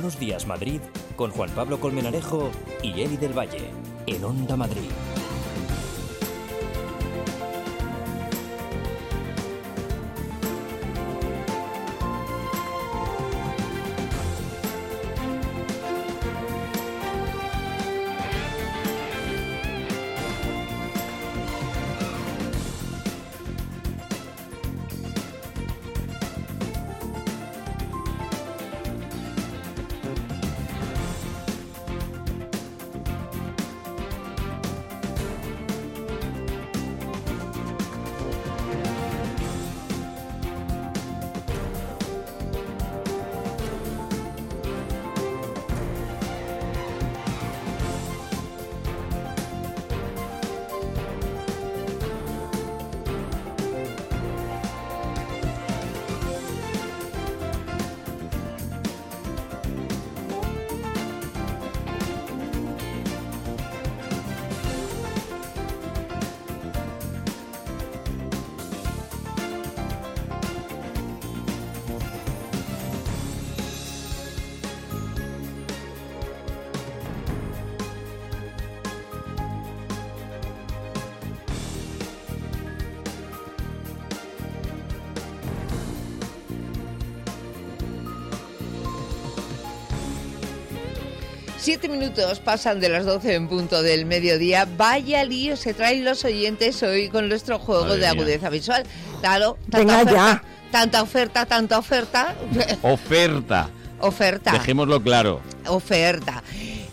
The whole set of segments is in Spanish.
Buenos Días Madrid con Juan Pablo Colmenarejo y Eli del Valle en Onda Madrid. Siete minutos pasan de las 12 en punto del mediodía. Vaya lío se traen los oyentes hoy con nuestro juego de agudeza visual. Claro, tanta oferta. Oferta. Dejémoslo claro. Oferta.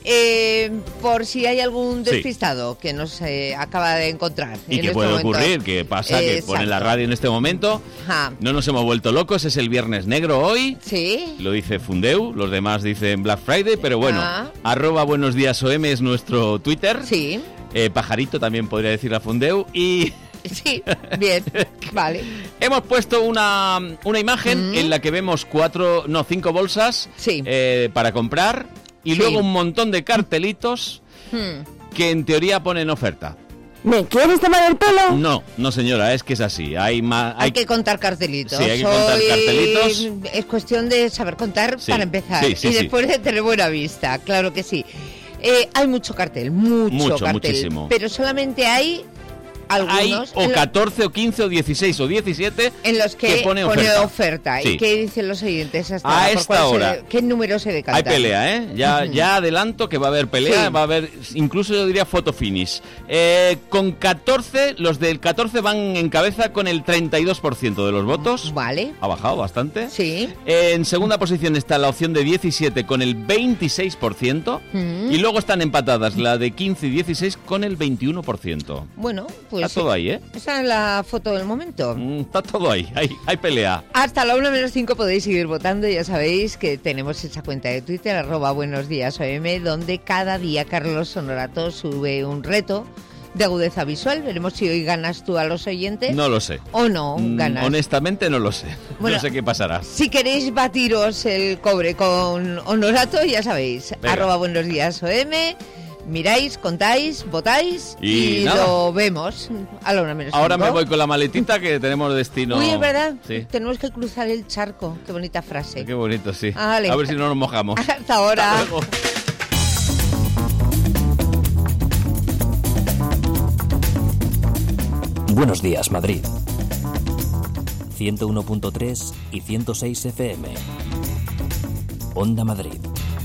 Por si hay algún despistado que no se acaba de encontrar. Y que puede ocurrir, que pasa que pone la radio en este momento. Ajá. No nos hemos vuelto locos, es el Viernes Negro hoy. Sí. Lo dice Fundeu, los demás dicen Black Friday, pero bueno, @Buenos Días OM es nuestro Twitter. Sí. Pajarito también podría decir a Fundeu y... Sí, bien, vale. Hemos puesto una imagen en la que vemos 5 bolsas para comprar. Y luego un montón de cartelitos que en teoría ponen oferta. ¿Me quieres tomar el pelo? No señora, es que es así. Hay que contar cartelitos. Sí, hay que contar cartelitos. Es cuestión de saber contar para empezar. Y después de tener buena vista, claro que sí. Hay mucho cartel, mucho cartel. Muchísimo. Pero solamente hay... algunos hay o 14 o 15 o 16 o 17 en los que pone oferta. Sí. ¿Y qué dicen los oyentes a esta hora? ¿Qué número se decanta? Hay pelea, ¿eh? Ya adelanto que va a haber pelea, va a haber, incluso yo diría photo finish. Con 14, los del 14 van en cabeza con el 32% de los votos. Vale. Ha bajado bastante. Sí. En segunda posición está la opción de 17 con el 26%. Y luego están empatadas la de 15 y 16 con el 21%. Bueno, pues está todo ahí, ¿eh? Esa es la foto del momento. Está todo ahí, hay pelea. Hasta la 1:05 podéis seguir votando. Ya sabéis que tenemos esa cuenta de Twitter, @Buenos Días OM, donde cada día Carlos Honorato sube un reto de agudeza visual. Veremos si hoy ganas tú a los oyentes. No lo sé. O no ganas. Honestamente no lo sé. Bueno, no sé qué pasará. Si queréis batiros el cobre con Honorato, ya sabéis, @Buenos Días OM. Miráis, contáis, votáis y lo vemos a la 1:05. Ahora me voy con la maletita que tenemos destino. Uy, es verdad. Sí. Tenemos que cruzar el charco. Qué bonita frase. Qué bonito, sí. Vale. A ver si no nos mojamos. Hasta ahora. Hasta luego. Buenos Días Madrid. 101.3 y 106 FM. Onda Madrid.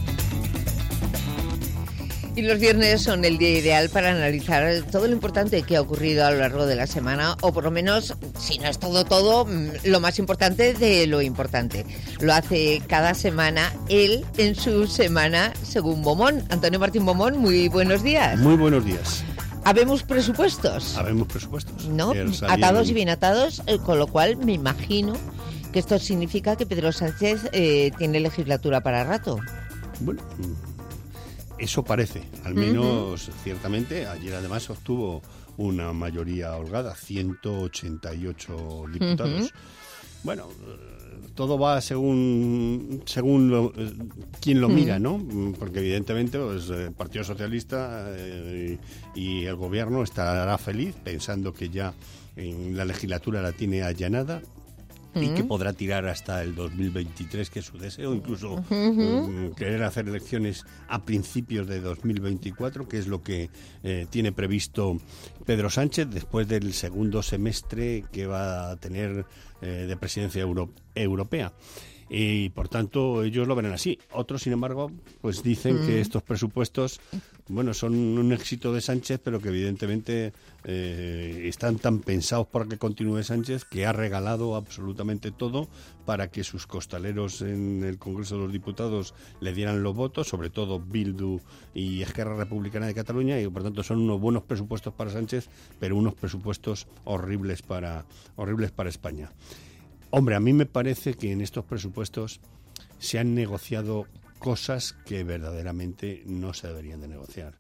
Y los viernes son el día ideal para analizar todo lo importante que ha ocurrido a lo largo de la semana, o por lo menos, si no es todo, lo más importante de lo importante. Lo hace cada semana él en su semana según Bomón. Antonio Martín Bomón, muy buenos días. Muy buenos días. ¿Habemos presupuestos? Habemos presupuestos. ¿No? Atados y bien atados, con lo cual me imagino que esto significa que Pedro Sánchez tiene legislatura para rato. Bueno, eso parece, al menos ciertamente. Ayer además obtuvo una mayoría holgada, 188 diputados. Bueno, todo va según quien lo mira, ¿no? Porque evidentemente pues, el Partido Socialista y el Gobierno estará feliz pensando que ya en la legislatura la tiene allanada. y que podrá tirar hasta el 2023, que es su deseo, incluso querer hacer elecciones a principios de 2024, que es lo que tiene previsto Pedro Sánchez después del segundo semestre que va a tener de presidencia europea. Y por tanto ellos lo ven así. Otros, sin embargo, pues dicen que estos presupuestos, bueno, son un éxito de Sánchez, pero que evidentemente están tan pensados para que continúe Sánchez, que ha regalado absolutamente todo para que sus costaleros en el Congreso de los Diputados le dieran los votos, sobre todo Bildu y Esquerra Republicana de Cataluña, y por tanto son unos buenos presupuestos para Sánchez, pero unos presupuestos horribles para España. Hombre, a mí me parece que en estos presupuestos se han negociado cosas que verdaderamente no se deberían de negociar.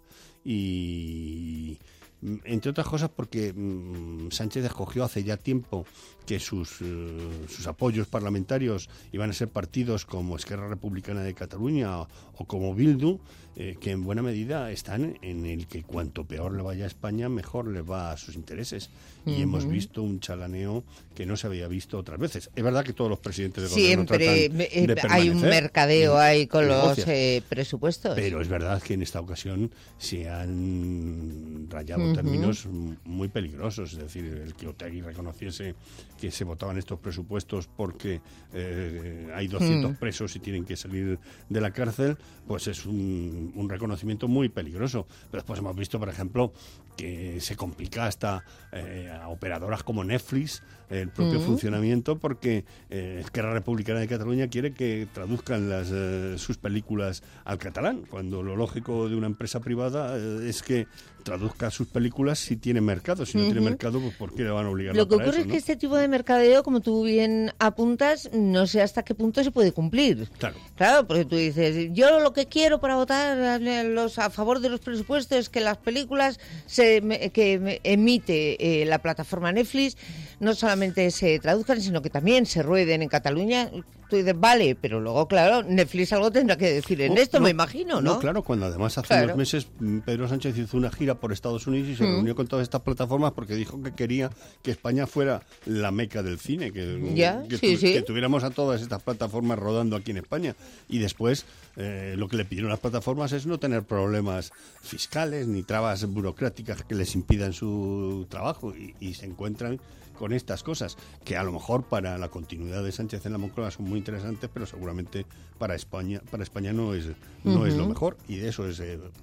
Y entre otras cosas porque Sánchez escogió hace ya tiempo que sus apoyos parlamentarios iban a ser partidos como Esquerra Republicana de Cataluña o como Bildu, que en buena medida están en el que cuanto peor le vaya a España, mejor le va a sus intereses. Y hemos visto un chalaneo que no se había visto otras veces. Es verdad que todos los presidentes de gobierno siempre hay un mercadeo ahí con los presupuestos. Pero es verdad que en esta ocasión se han rayado términos muy peligrosos. Es decir, el que Otegi reconociese que se votaban estos presupuestos porque hay 200 presos y tienen que salir de la cárcel, pues es un reconocimiento muy peligroso. Pero después hemos visto, por ejemplo, que se complica hasta a operadoras como Netflix el propio funcionamiento, porque Esquerra Republicana de Cataluña quiere que traduzcan sus películas al catalán, cuando lo lógico de una empresa privada es que traduzca sus películas si tiene mercado. Si no tiene mercado, pues ¿por qué le van a obligar a Lo que ocurre eso, es ¿no? que este tipo de mercadeo, como tú bien apuntas, no sé hasta qué punto se puede cumplir. Claro, porque tú dices, yo lo que quiero para votar a favor de los presupuestos es que las películas que emite la plataforma Netflix no solamente se traduzcan, sino que también se rueden en Cataluña. Tú dices, vale, pero luego, claro, Netflix algo tendrá que decir en esto, me imagino, ¿no? No, claro, cuando además hace unos meses Pedro Sánchez hizo una gira por Estados Unidos y se reunió con todas estas plataformas porque dijo que quería que España fuera la meca del cine, que tuviéramos a todas estas plataformas rodando aquí en España. Y después lo que le pidieron las plataformas es no tener problemas fiscales ni trabas burocráticas que les impidan su trabajo, y se encuentran con estas cosas que a lo mejor para la continuidad de Sánchez en la Moncloa son muy interesantes, pero seguramente para España no es lo mejor, y de eso es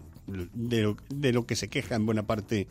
de lo que se queja en buena parte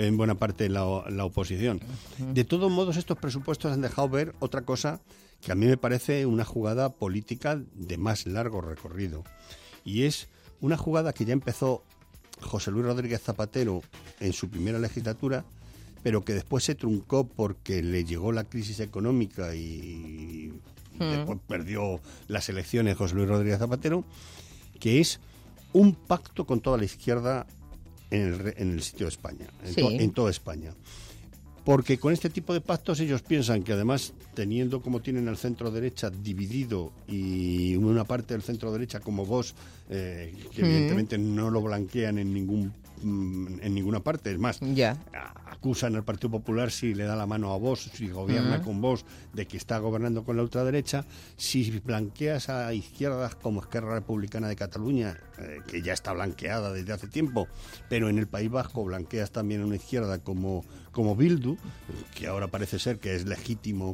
la oposición. De todos modos, estos presupuestos han dejado ver otra cosa que a mí me parece una jugada política de más largo recorrido, y es una jugada que ya empezó José Luis Rodríguez Zapatero en su primera legislatura, pero que después se truncó porque le llegó la crisis económica y después perdió las elecciones José Luis Rodríguez Zapatero, que es un pacto con toda la izquierda en el sitio de España, en toda España. Porque con este tipo de pactos ellos piensan que además, teniendo como tienen al centro derecha dividido y una parte del centro derecha como Vox, que evidentemente no lo blanquean en ninguna parte, es más, acusan al Partido Popular si le da la mano a Vox, si gobierna con Vox, de que está gobernando con la ultraderecha. Si blanqueas a izquierdas como Esquerra Republicana de Cataluña, que ya está blanqueada desde hace tiempo, pero en el País Vasco blanqueas también a una izquierda como Bildu, que ahora parece ser que es legítimo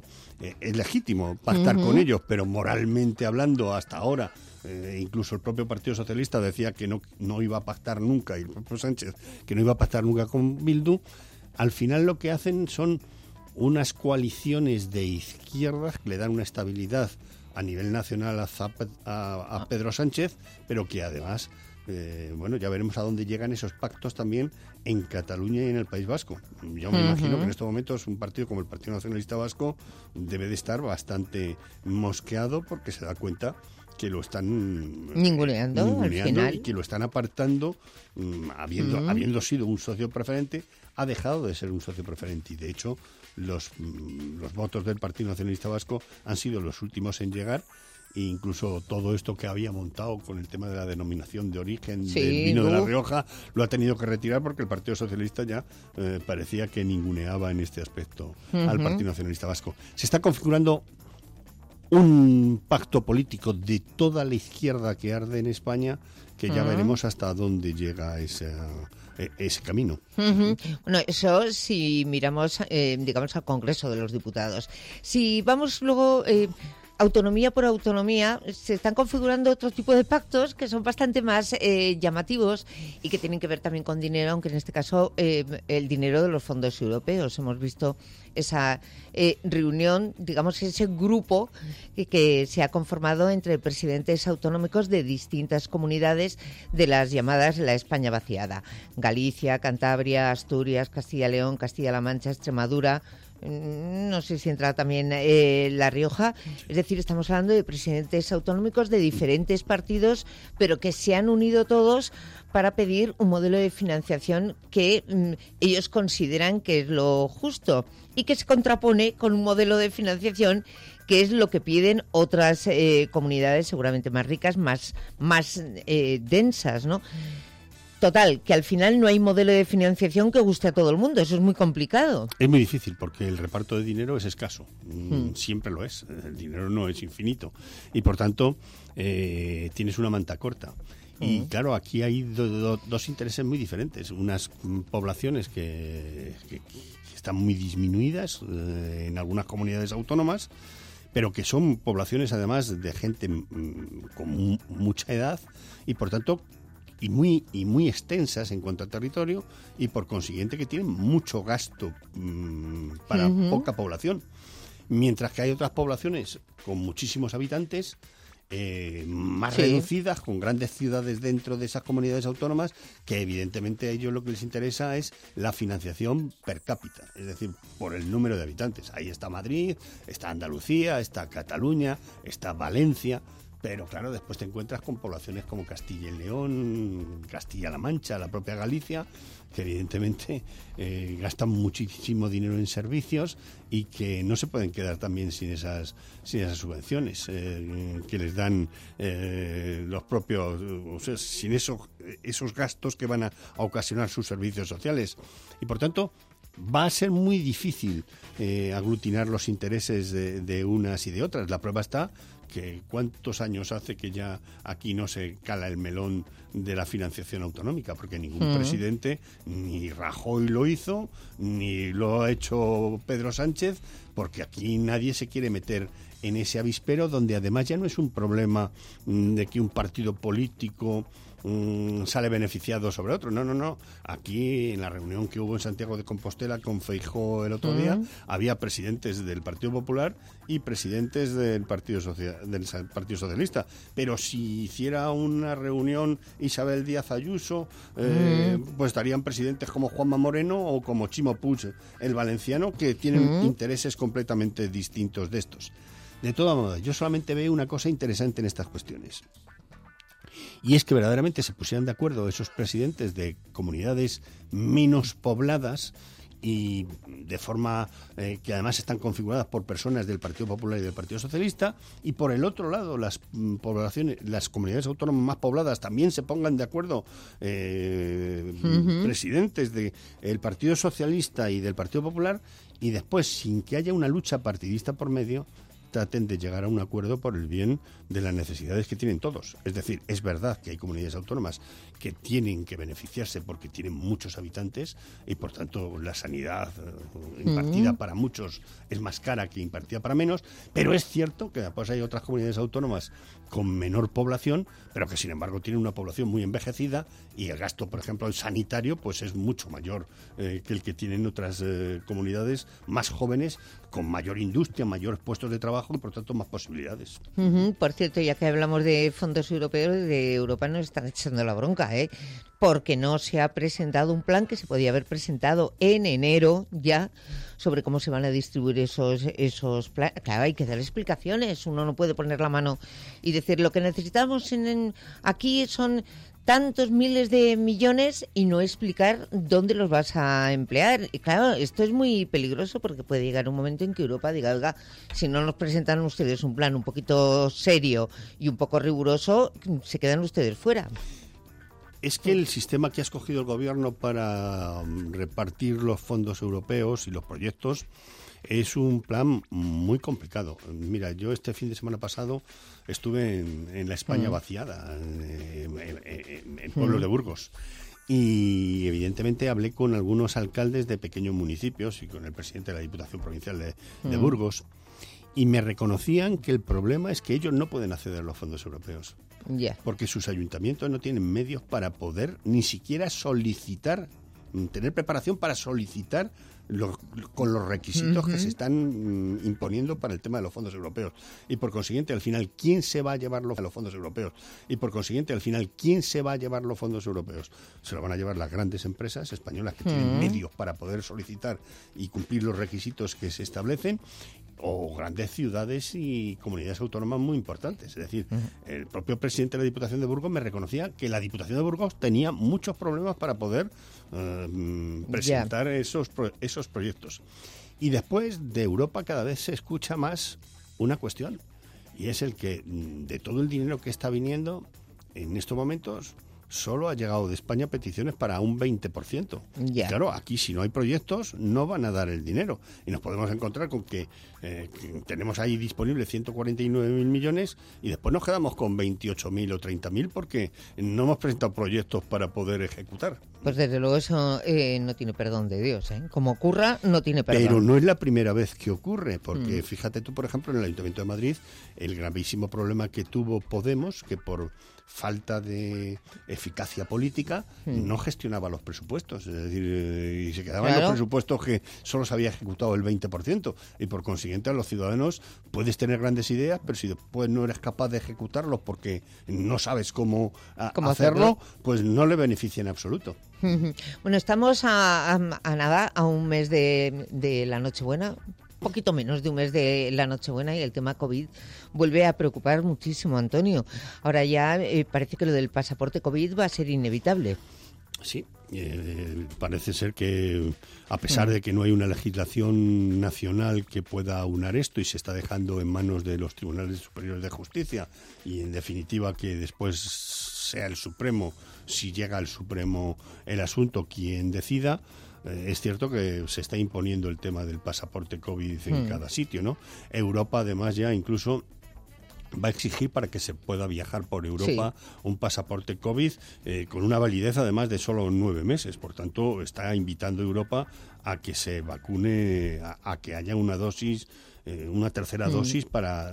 pactar con ellos, pero moralmente hablando hasta ahora incluso el propio Partido Socialista decía que no iba a pactar nunca, y el propio Sánchez que no iba a pactar nunca con Bildu. Al final lo que hacen son unas coaliciones de izquierdas que le dan una estabilidad a nivel nacional a Pedro Sánchez, pero que además ya veremos a dónde llegan esos pactos también en Cataluña y en el País Vasco. Yo me imagino que en estos momentos un partido como el Partido Nacionalista Vasco debe de estar bastante mosqueado, porque se da cuenta que lo están ninguneando al final, y que lo están apartando, habiendo sido un socio preferente, ha dejado de ser un socio preferente, y de hecho los votos del Partido Nacionalista Vasco han sido los últimos en llegar. E incluso todo esto que había montado con el tema de la denominación de origen del vino de La Rioja lo ha tenido que retirar, porque el Partido Socialista ya parecía que ninguneaba en este aspecto al Partido Nacionalista Vasco. Se está configurando un pacto político de toda la izquierda que arde en España, que ya veremos hasta dónde llega ese camino. Bueno, eso si miramos, digamos, al Congreso de los Diputados. Si vamos luego... autonomía por autonomía, se están configurando otro tipo de pactos que son bastante más llamativos y que tienen que ver también con dinero, aunque en este caso el dinero de los fondos europeos. Hemos visto esa reunión, digamos, ese grupo que se ha conformado entre presidentes autonómicos de distintas comunidades de las llamadas la España vaciada. Galicia, Cantabria, Asturias, Castilla-León, Castilla-La Mancha, Extremadura... No sé si entra también La Rioja. Es decir, estamos hablando de presidentes autonómicos de diferentes partidos, pero que se han unido todos para pedir un modelo de financiación que ellos consideran que es lo justo y que se contrapone con un modelo de financiación que es lo que piden otras comunidades seguramente más ricas, más densas, ¿no? Total, que al final no hay modelo de financiación que guste a todo el mundo. Eso es muy complicado. Es muy difícil porque el reparto de dinero es escaso. Siempre lo es. El dinero no es infinito. Y por tanto, tienes una manta corta. Y claro, aquí hay dos intereses muy diferentes. Unas poblaciones que están muy disminuidas en algunas comunidades autónomas, pero que son poblaciones además de gente con mucha edad y por tanto... y muy extensas en cuanto a territorio y por consiguiente que tienen mucho gasto para poca población, mientras que hay otras poblaciones con muchísimos habitantes más reducidas, con grandes ciudades dentro de esas comunidades autónomas, que evidentemente a ellos lo que les interesa es la financiación per cápita, es decir, por el número de habitantes. Ahí está Madrid, está Andalucía, está Cataluña, está Valencia. Pero claro, después te encuentras con poblaciones como Castilla y León, Castilla-La Mancha, la propia Galicia, que evidentemente gastan muchísimo dinero en servicios y que no se pueden quedar también sin esas subvenciones que les dan los propios, o sea, sin esos gastos que van a ocasionar sus servicios sociales. Y por tanto, va a ser muy difícil aglutinar los intereses de unas y de otras. La prueba está que cuántos años hace que ya aquí no se cala el melón de la financiación autonómica, porque ningún presidente, ni Rajoy lo hizo, ni lo ha hecho Pedro Sánchez, porque aquí nadie se quiere meter en ese avispero donde además ya no es un problema de que un partido político sale beneficiado sobre otro. No. Aquí, en la reunión que hubo en Santiago de Compostela con Feijóo el otro día, había presidentes del Partido Popular y presidentes del Partido Socialista. Pero si hiciera una reunión Isabel Díaz Ayuso, pues estarían presidentes como Juanma Moreno o como Chimo Puig, el valenciano, que tienen intereses completamente distintos de estos. De todas maneras, yo solamente veo una cosa interesante en estas cuestiones. Y es que verdaderamente se pusieran de acuerdo esos presidentes de comunidades menos pobladas y de forma que además están configuradas por personas del Partido Popular y del Partido Socialista, y por el otro lado las comunidades autónomas más pobladas también se pongan de acuerdo presidentes del Partido Socialista y del Partido Popular, y después, sin que haya una lucha partidista por medio, traten de llegar a un acuerdo por el bien de las necesidades que tienen todos. Es decir, es verdad que hay comunidades autónomas que tienen que beneficiarse porque tienen muchos habitantes y por tanto la sanidad impartida para muchos es más cara que impartida para menos, pero es cierto que después hay otras comunidades autónomas con menor población, pero que sin embargo tienen una población muy envejecida y el gasto, por ejemplo, el sanitario, pues es mucho mayor que el que tienen otras comunidades más jóvenes, con mayor industria, mayores puestos de trabajo y por tanto más posibilidades. Por cierto, ya que hablamos de fondos europeos, de Europa nos están echando la bronca, porque no se ha presentado un plan que se podía haber presentado en enero ya sobre cómo se van a distribuir esos planes. Claro, hay que dar explicaciones. Uno no puede poner la mano y decir lo que necesitamos aquí son tantos miles de millones y no explicar dónde los vas a emplear. Y claro, esto es muy peligroso porque puede llegar un momento en que Europa diga, oiga, si no nos presentan ustedes un plan un poquito serio y un poco riguroso, se quedan ustedes fuera. Es que el sistema que ha escogido el gobierno para repartir los fondos europeos y los proyectos Es un plan muy complicado. Mira, yo este fin de semana pasado estuve en la España vaciada, en pueblos de Burgos. Y evidentemente hablé con algunos alcaldes de pequeños municipios y con el presidente de la Diputación Provincial de Burgos, y me reconocían que el problema es que ellos no pueden acceder a los fondos europeos. Porque sus ayuntamientos no tienen medios para poder ni siquiera solicitar, tener preparación para solicitar con los requisitos que se están imponiendo para el tema de los fondos europeos. Y por consiguiente, al final, ¿quién se va a llevar los fondos europeos? Y por consiguiente, al final, ¿quién se va a llevar los fondos europeos? Se lo van a llevar las grandes empresas españolas que tienen medios para poder solicitar y cumplir los requisitos que se establecen, o grandes ciudades y comunidades autónomas muy importantes. Es decir, el propio presidente de la Diputación de Burgos me reconocía que la Diputación de Burgos tenía muchos problemas para poder presentar esos proyectos. Y después de Europa cada vez se escucha más una cuestión, y es el que de todo el dinero que está viniendo en estos momentos, solo ha llegado de España peticiones para un 20%. Claro, aquí si no hay proyectos no van a dar el dinero. Y nos podemos encontrar con que tenemos ahí disponible 149.000 millones y después nos quedamos con 28.000 o 30.000 porque no hemos presentado proyectos para poder ejecutar. Pues desde luego eso no tiene perdón de Dios, ¿eh? Como ocurra, no tiene perdón. Pero no es la primera vez que ocurre, porque fíjate tú, por ejemplo, en el Ayuntamiento de Madrid, el gravísimo problema que tuvo Podemos, que por falta de eficacia política no gestionaba los presupuestos, es decir, y se quedaban los presupuestos que solo se había ejecutado el 20%, y por consiguiente a los ciudadanos puedes tener grandes ideas, pero si después no eres capaz de ejecutarlos porque no sabes cómo hacerlo, pues no le beneficia en absoluto. Bueno, estamos a nada, a un mes de la Nochebuena, poquito menos de un mes de la Nochebuena, y el tema COVID vuelve a preocupar muchísimo, Antonio. Ahora ya parece que lo del pasaporte COVID va a ser inevitable. Sí, parece ser que a pesar de que no hay una legislación nacional que pueda aunar esto y se está dejando en manos de los tribunales superiores de justicia y en definitiva que después sea el Supremo, si llega al Supremo el asunto, quien decida, es cierto que se está imponiendo el tema del pasaporte COVID en cada sitio, ¿no? Europa además ya incluso va a exigir para que se pueda viajar por Europa un pasaporte COVID con una validez además de solo 9 meses. Por tanto, está invitando a Europa a que se vacune, a que haya una dosis, una tercera dosis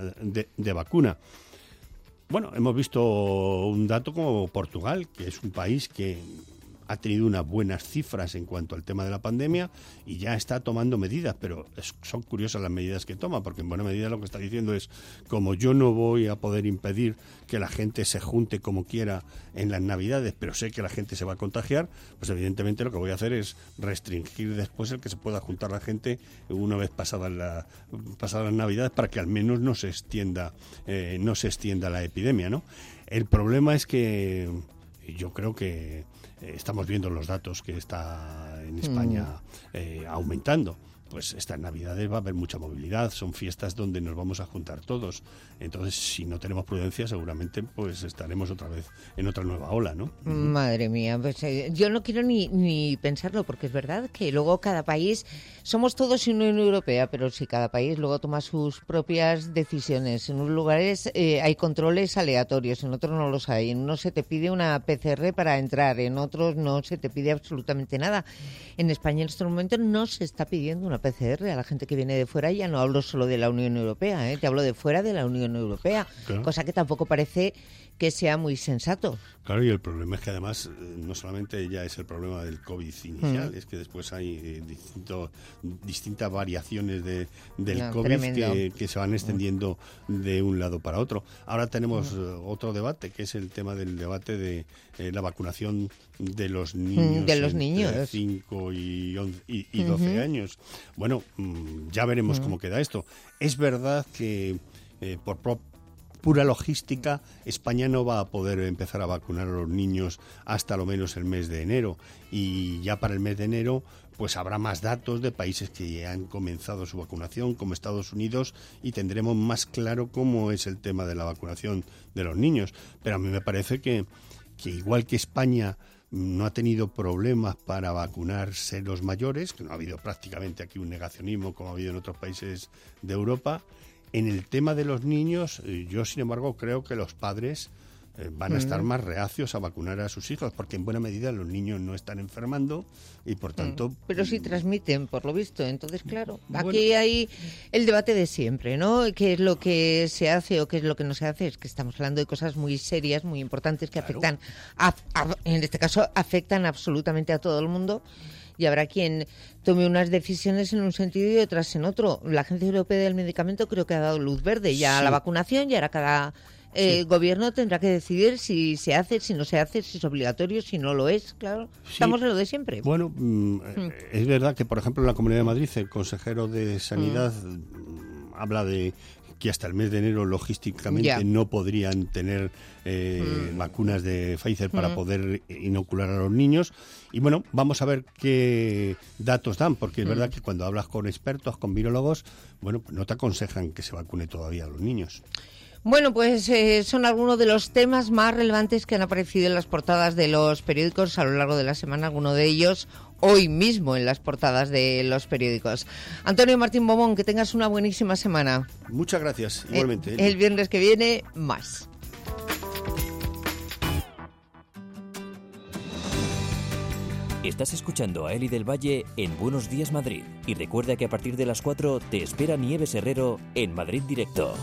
de vacuna. Bueno, hemos visto un dato como Portugal, que es un país que ha tenido unas buenas cifras en cuanto al tema de la pandemia y ya está tomando medidas, pero son curiosas las medidas que toma, porque en buena medida lo que está diciendo es, como yo no voy a poder impedir que la gente se junte como quiera en las Navidades, pero sé que la gente se va a contagiar, pues evidentemente lo que voy a hacer es restringir después el que se pueda juntar la gente una vez pasadas las Navidades, para que al menos no se extienda la epidemia, ¿no? El problema es que yo creo que estamos viendo los datos que está en España aumentando. Pues estas Navidades va a haber mucha movilidad, son fiestas donde nos vamos a juntar todos. Entonces, si no tenemos prudencia, seguramente pues estaremos otra vez en otra nueva ola, ¿no? Madre mía, pues, yo no quiero ni pensarlo, porque es verdad que luego cada país, somos todos Unión Europea, pero si cada país luego toma sus propias decisiones. En unos lugares hay controles aleatorios, en otros no los hay. En unos se te pide una PCR para entrar, en otros no se te pide absolutamente nada. En España en estos momentos no se está pidiendo una PCR a la gente que viene de fuera. Ya no hablo solo de la Unión Europea, te hablo de fuera de la Unión Europea, claro. Cosa que tampoco parece que sea muy sensato. Claro, y el problema es que además no solamente ya es el problema del COVID inicial, es que después hay distintas variaciones del COVID que se van extendiendo de un lado para otro. Ahora tenemos otro debate, que es el tema del debate de la vacunación de los niños, entre 5 y 12 años. Bueno, ya veremos cómo queda esto. Es verdad que por pura logística, España no va a poder empezar a vacunar a los niños hasta lo menos el mes de enero, y ya para el mes de enero pues habrá más datos de países que ya han comenzado su vacunación, como Estados Unidos, y tendremos más claro cómo es el tema de la vacunación de los niños. Pero a mí me parece que igual que España no ha tenido problemas para vacunarse los mayores, que no ha habido prácticamente aquí un negacionismo como ha habido en otros países de Europa. En el tema de los niños, yo sin embargo creo que los padres van a estar más reacios a vacunar a sus hijos, porque en buena medida los niños no están enfermando y por tanto... Pero sí transmiten, por lo visto. Entonces, claro, aquí hay el debate de siempre, ¿no? ¿Qué es lo que se hace o qué es lo que no se hace? Es que estamos hablando de cosas muy serias, muy importantes, que afectan, en este caso, afectan absolutamente a todo el mundo. Y habrá quien tome unas decisiones en un sentido y otras en otro. La Agencia Europea del Medicamento creo que ha dado luz verde ya a la vacunación y ahora cada gobierno tendrá que decidir si se hace, si no se hace, si es obligatorio, si no lo es. Claro, estamos en lo de siempre. Bueno, es verdad que, por ejemplo, en la Comunidad de Madrid, el consejero de Sanidad habla de que hasta el mes de enero logísticamente no podrían tener vacunas de Pfizer para poder inocular a los niños. Y bueno, vamos a ver qué datos dan, porque es verdad que cuando hablas con expertos, con virólogos, bueno, pues no te aconsejan que se vacune todavía a los niños. Bueno, pues son algunos de los temas más relevantes que han aparecido en las portadas de los periódicos a lo largo de la semana, alguno de ellos hoy mismo en las portadas de los periódicos. Antonio Martín Momón, que tengas una buenísima semana. Muchas gracias, igualmente. El viernes que viene, más. Estás escuchando a Eli del Valle en Buenos Días Madrid. Y recuerda que a partir de las 4 te espera Nieves Herrero en Madrid Directo.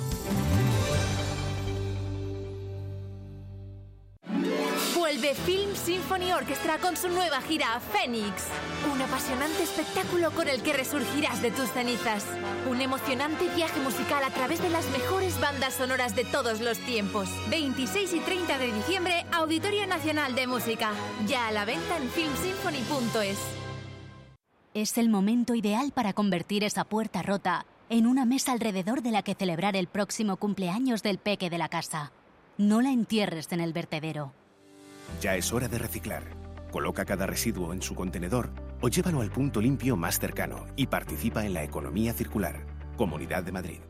Vuelve Film Symphony Orchestra con su nueva gira Fénix. Un apasionante espectáculo con el que resurgirás de tus cenizas. Un emocionante viaje musical a través de las mejores bandas sonoras de todos los tiempos. 26 y 30 de diciembre, Auditorio Nacional de Música. Ya a la venta en filmsymphony.es. Es el momento ideal para convertir esa puerta rota en una mesa alrededor de la que celebrar el próximo cumpleaños del peque de la casa. No la entierres en el vertedero. Ya es hora de reciclar. Coloca cada residuo en su contenedor o llévalo al punto limpio más cercano y participa en la economía circular. Comunidad de Madrid.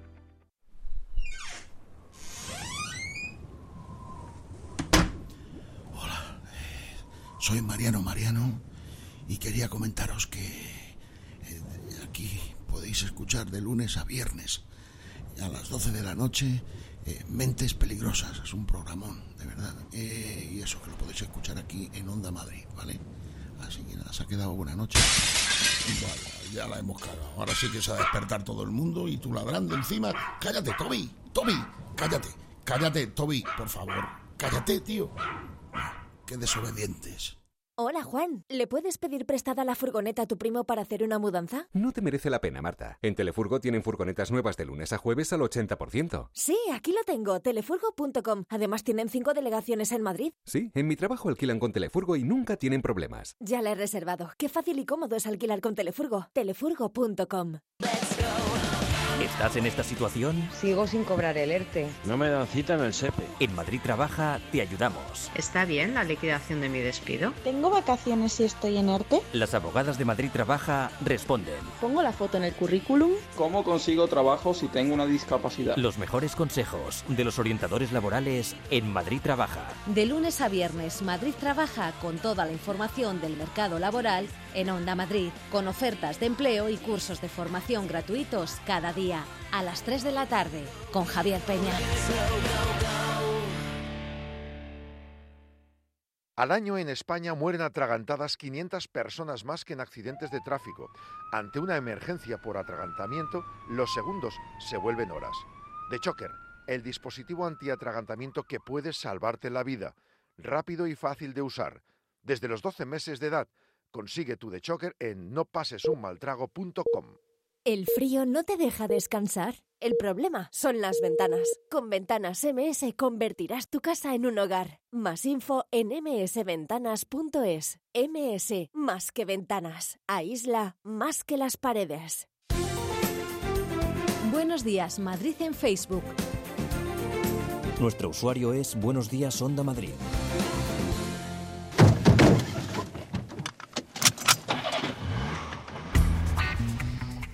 Hola, soy Mariano y quería comentaros que aquí podéis escuchar de lunes a viernes a las 12 de la noche Mentes Peligrosas. Es un programón, de verdad. Y eso que lo podéis escuchar aquí en Onda Madrid, ¿vale? Así que nada, se ha quedado buena noche. Vale, ya la hemos cagado. Ahora sí que se va a despertar todo el mundo y tú ladrando encima. ¡Cállate, Toby! ¡Cállate, Toby! Por favor, cállate, tío. ¡Qué desobedientes! Hola, Juan. ¿Le puedes pedir prestada la furgoneta a tu primo para hacer una mudanza? No te merece la pena, Marta. En Telefurgo tienen furgonetas nuevas de lunes a jueves al 80%. Sí, aquí lo tengo, telefurgo.com. Además tienen 5 delegaciones en Madrid. Sí, en mi trabajo alquilan con Telefurgo y nunca tienen problemas. Ya la he reservado. Qué fácil y cómodo es alquilar con Telefurgo. Telefurgo.com. ¿Estás en esta situación? Sigo sin cobrar el ERTE. No me dan cita en el SEPE. En Madrid Trabaja te ayudamos. ¿Está bien la liquidación de mi despido? ¿Tengo vacaciones si estoy en ERTE? Las abogadas de Madrid Trabaja responden. ¿Pongo la foto en el currículum? ¿Cómo consigo trabajo si tengo una discapacidad? Los mejores consejos de los orientadores laborales en Madrid Trabaja. De lunes a viernes, Madrid Trabaja con toda la información del mercado laboral en Onda Madrid, con ofertas de empleo y cursos de formación gratuitos cada día. A las 3 de la tarde, con Javier Peña. Al año en España mueren atragantadas 500 personas más que en accidentes de tráfico. Ante una emergencia por atragantamiento, los segundos se vuelven horas. The Choker, el dispositivo antiatragantamiento que puede salvarte la vida. Rápido y fácil de usar. Desde los 12 meses de edad, consigue tu The Choker en nopasesunmaltrago.com. ¿El frío no te deja descansar? El problema son las ventanas. Con Ventanas MS convertirás tu casa en un hogar. Más info en msventanas.es. MS, más que ventanas. Aísla más que las paredes. Buenos días, Madrid en Facebook. Nuestro usuario es Buenos Días Onda Madrid.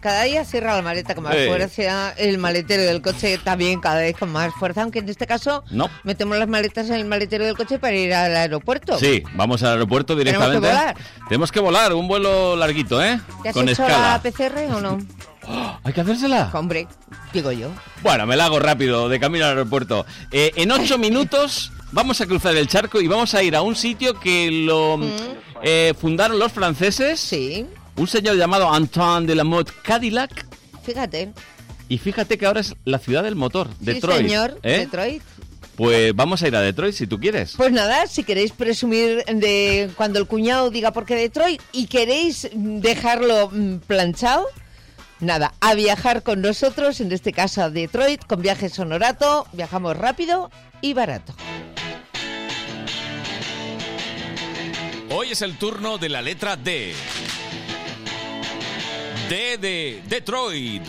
cada día cierra la maleta con más fuerza, el maletero del coche también cada vez con más fuerza, aunque en este caso metemos las maletas en el maletero del coche para ir al aeropuerto. Sí, vamos al aeropuerto directamente. Tenemos que volar, un vuelo larguito, ¿eh? ¿Te has con hecho escala. la PCR o no? ¿Hay que hacérsela? Hombre, digo yo. Bueno, me la hago rápido, de camino al aeropuerto. En 8 minutos vamos a cruzar el charco y vamos a ir a un sitio que lo fundaron los franceses. Sí. Un señor llamado Antoine de la Motte Cadillac. Fíjate. Y fíjate que ahora es la ciudad del motor, Detroit. Sí, señor, Detroit. Pues vamos a ir a Detroit si tú quieres. Pues nada, si queréis presumir de cuando el cuñado diga por qué Detroit y queréis dejarlo planchado, nada, a viajar con nosotros, en este caso a Detroit, con Viajes Honorato. Viajamos rápido y barato. Hoy es el turno de la letra D. D de Detroit.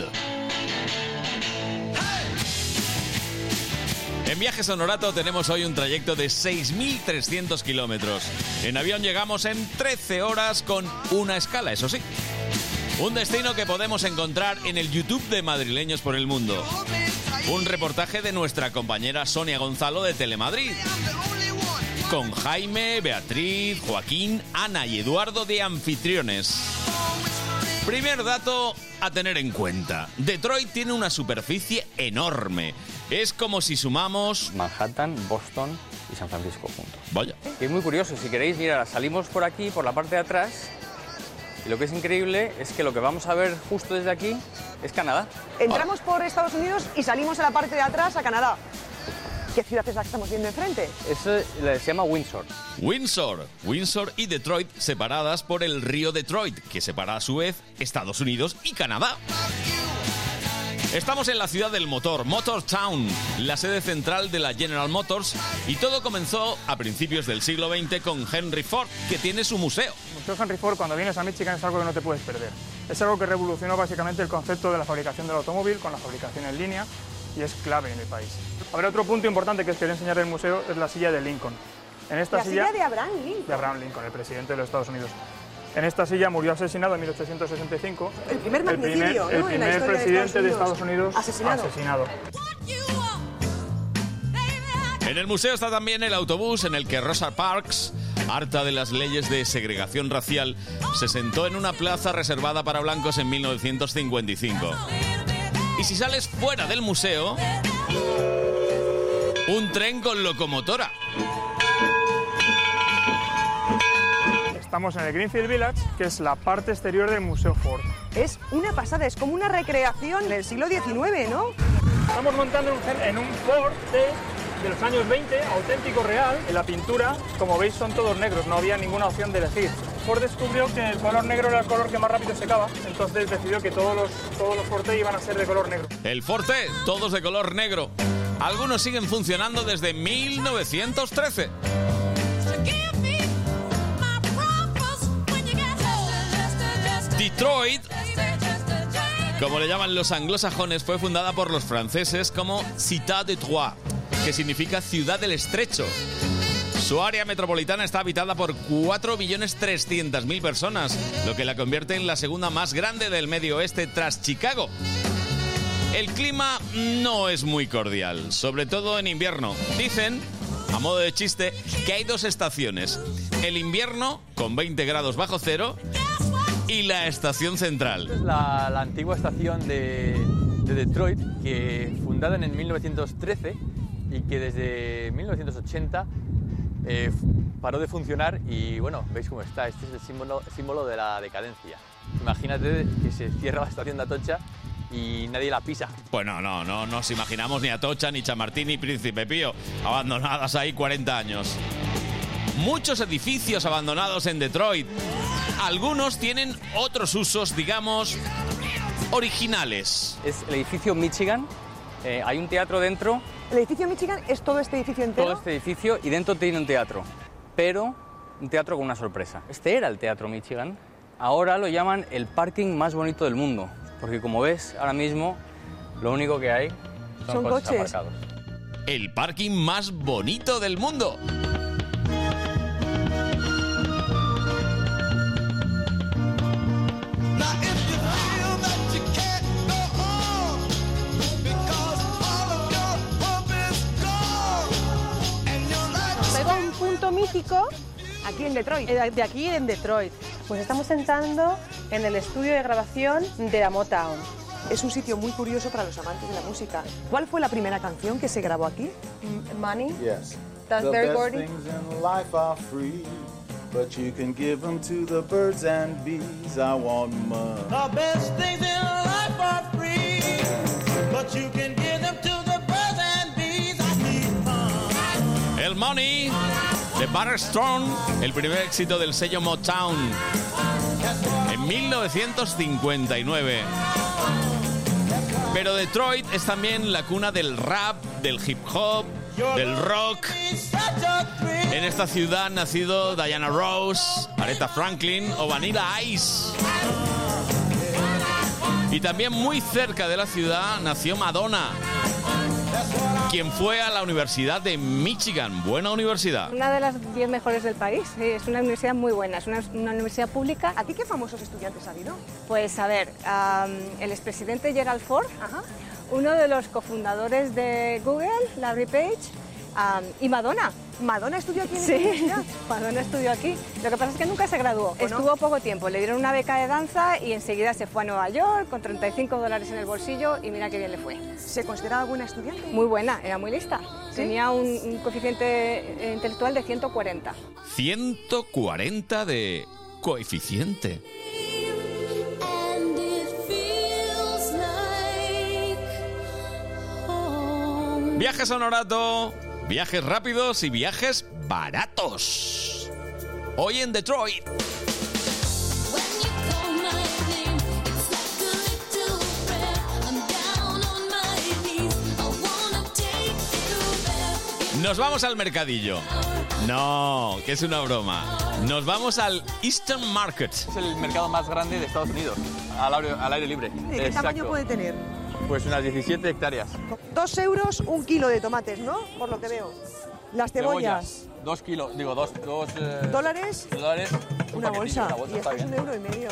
En Viajes Honorato tenemos hoy un trayecto de 6.300 kilómetros. En avión llegamos en 13 horas con una escala, eso sí. Un destino que podemos encontrar en el YouTube de Madrileños por el Mundo. Un reportaje de nuestra compañera Sonia Gonzalo de Telemadrid. Con Jaime, Beatriz, Joaquín, Ana y Eduardo de anfitriones. Primer dato a tener en cuenta. Detroit tiene una superficie enorme. Es como si sumamos Manhattan, Boston y San Francisco juntos. Vaya. Y es muy curioso, si queréis, mira, salimos por aquí, por la parte de atrás, y lo que es increíble es que lo que vamos a ver justo desde aquí es Canadá. Entramos por Estados Unidos y salimos a la parte de atrás a Canadá. ¿Qué ciudad es la que estamos viendo enfrente? Eso se llama Windsor. Windsor y Detroit separadas por el río Detroit, que separa a su vez Estados Unidos y Canadá. Estamos en la ciudad del motor, Motortown, la sede central de la General Motors, y todo comenzó a principios del siglo XX con Henry Ford, que tiene su museo. El Museo Henry Ford, cuando vienes a Michigan, es algo que no te puedes perder. Es algo que revolucionó básicamente el concepto de la fabricación del automóvil con la fabricación en línea, y es clave en el país. Habrá otro punto importante que os quiero enseñar del museo, es la silla de Lincoln. En esta silla de Abraham Lincoln. De Abraham Lincoln, el presidente de los Estados Unidos. En esta silla murió asesinado en 1865. El primer magnicidio, el primer presidente de Estados Unidos asesinado. En el museo está también el autobús en el que Rosa Parks, harta de las leyes de segregación racial, se sentó en una plaza reservada para blancos en 1955. Y si sales fuera del museo, un tren con locomotora. Estamos en el Greenfield Village, que es la parte exterior del Museo Ford. Es una pasada, es como una recreación del siglo XIX, ¿no? Estamos montando en un Ford de los años 20, auténtico, real. En la pintura, como veis, son todos negros, no había ninguna opción de elegir. Ford descubrió que el color negro era el color que más rápido secaba, entonces decidió que todos los Forte iban a ser de color negro. El Forte, todos de color negro. Algunos siguen funcionando desde 1913. Detroit, como le llaman los anglosajones, fue fundada por los franceses como Ciudad de Troyes, que significa ciudad del estrecho. Su área metropolitana está habitada por 4.300.000 personas, lo que la convierte en la segunda más grande del Medio Oeste tras Chicago. El clima no es muy cordial, sobre todo en invierno. Dicen, a modo de chiste, que hay dos estaciones. El invierno, con 20 grados bajo cero, y la estación central. Es la antigua estación de Detroit, que fundada en 1913 y que desde 1980 paró de funcionar y bueno, veis cómo está. Este es el símbolo de la decadencia. Imagínate que se cierra la estación de Atocha y nadie la pisa. Pues no nos imaginamos ni Atocha, ni Chamartín, ni Príncipe Pío abandonadas ahí 40 años. Muchos edificios abandonados en Detroit. Algunos tienen otros usos, digamos, originales. Es el edificio Michigan. Hay un teatro dentro. ¿El edificio Michigan es todo este edificio entero? Todo este edificio y dentro tiene un teatro. Pero un teatro con una sorpresa. Este era el Teatro Michigan. Ahora lo llaman el parking más bonito del mundo. Porque como ves, ahora mismo lo único que hay son coches aparcados. El parking más bonito del mundo. México. Aquí en Detroit. De aquí en Detroit. Pues estamos entrando en el estudio de grabación de la Motown. Es un sitio muy curioso para los amantes de la música. ¿Cuál fue la primera canción que se grabó aquí? Money. Yes. That's very Gordy. The best things in life are free, but you can give them to the birds and bees. I want money. The best things in life are free, but you can give them to the birds and bees. I need money. El Money de Butter Strong, el primer éxito del sello Motown en 1959. Pero Detroit es también la cuna del rap, del hip hop, del rock. En esta ciudad han nacido Diana Ross, Aretha Franklin o Vanilla Ice. Y también muy cerca de la ciudad nació Madonna, quien fue a la Universidad de Michigan. Buena universidad. Una de las 10 mejores del país. Sí, es una universidad muy buena, es una universidad pública. ¿A ti qué famosos estudiantes ha habido? Pues a ver, el expresidente Gerald Ford, uno de los cofundadores de Google, Larry Page, y Madonna. ¿Madonna estudió aquí en Sí, esta universidad? Madonna estudió aquí. Lo que pasa es que nunca se graduó. Estuvo poco tiempo. Le dieron una beca de danza y enseguida se fue a Nueva York con $35 en el bolsillo y mira qué bien le fue. ¿Se consideraba buena estudiante? Muy buena, era muy lista. ¿Sí? Tenía un coeficiente intelectual de 140. 140 de coeficiente. Viajes a Honorato, viajes rápidos y viajes baratos. Hoy en Detroit. Nos vamos al mercadillo. No, que es una broma. Nos vamos al Eastern Market. Es el mercado más grande de Estados Unidos, al aire libre. ¿De qué tamaño puede tener? Pues unas 17 hectáreas. 2 euros, un kilo de tomates, ¿no? Por lo que veo. Las cebollas. 2 kilos, digo, dos ¿Dólares? Dólares. Una bolsa. Y esto está es bien. €1,50.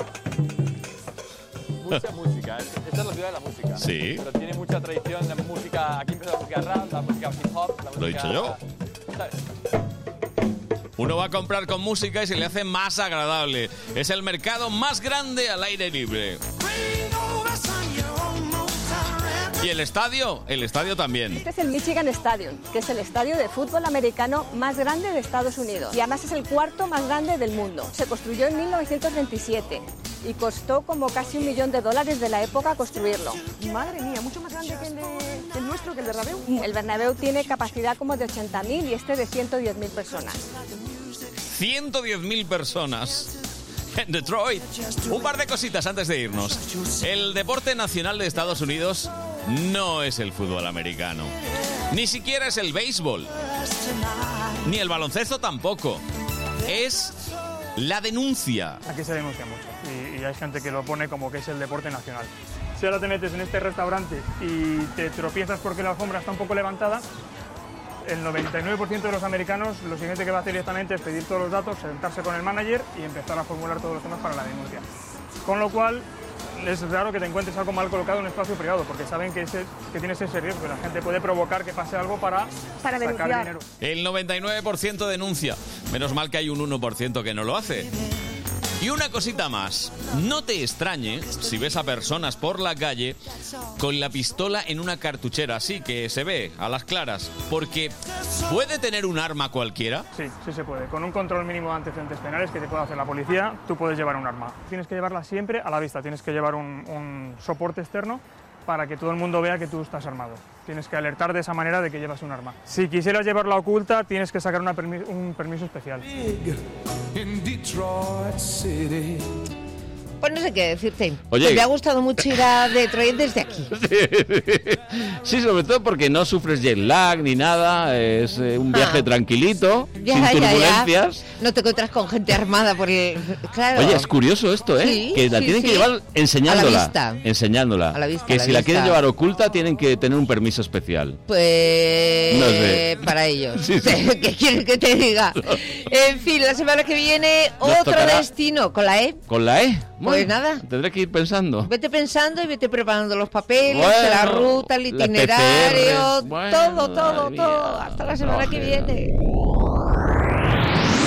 Mucha música. Esta es la ciudad de la música. Sí. Pero tiene mucha tradición de música. Aquí empieza la música rap, la música hip hop. La música, Lo he dicho yo. ¿sabes? Uno va a comprar con música y se le hace más agradable. Es el mercado más grande al aire libre. ¿Y el estadio? El estadio también. Este es el Michigan Stadium, que es el estadio de fútbol americano más grande de Estados Unidos. Y además es el cuarto más grande del mundo. Se construyó en 1927 y costó como casi $1 millón de la época construirlo. Madre mía, mucho más grande que el nuestro, que el Bernabéu. El Bernabéu tiene capacidad como de 80.000 y este de 110.000 personas. 110.000 personas en Detroit. Un par de cositas antes de irnos. El deporte nacional de Estados Unidos no es el fútbol americano. Ni siquiera es el béisbol. Ni el baloncesto tampoco. Es la denuncia. Aquí se denuncia mucho y hay gente que lo pone como que es el deporte nacional. Si ahora te metes en este restaurante y te tropiezas porque la alfombra está un poco levantada, el 99% de los americanos lo siguiente que va a hacer directamente es pedir todos los datos, sentarse con el manager y empezar a formular todos los temas para la denuncia. Con lo cual es raro que te encuentres algo mal colocado en un espacio privado, porque saben que tienes ese riesgo, que la gente puede provocar que pase algo para sacar denunciar. dinero. El 99% denuncia. Menos mal que hay un 1% que no lo hace. Y una cosita más. No te extrañe si ves a personas por la calle con la pistola en una cartuchera, así que se ve a las claras, porque ¿puede tener un arma cualquiera? Sí, sí se puede. Con un control mínimo de antecedentes penales que te puede hacer la policía, tú puedes llevar un arma. Tienes que llevarla siempre a la vista, tienes que llevar un soporte externo para que todo el mundo vea que tú estás armado. Tienes que alertar de esa manera de que llevas un arma. Si quisieras llevarla oculta, tienes que sacar un permiso especial. Pues no sé qué decirte. Oye. Me ha gustado mucho ir a Detroit desde aquí. Sí, sobre todo porque no sufres jet lag ni nada, es un viaje tranquilito, sin turbulencias. No te encuentras con gente armada por el... Claro. Oye, es curioso esto, ¿eh? Sí, que la sí, tienen sí. que llevar enseñándola. A la vista. Enseñándola. A la vista, que a la si la vista. quieren llevar oculta tienen que tener un permiso especial. Pues... No sé. Para ellos. Sí, sí. ¿Qué quieres que te diga? En fin, la semana que viene Nos otro tocará. Destino con la E. ¿Con la E? Pues nada. Tendré que ir pensando. Vete pensando y vete preparando los papeles, Bueno, la ruta, el las itinerario, PCRs. Bueno, todo. madre mía, Hasta la semana que flojera. viene.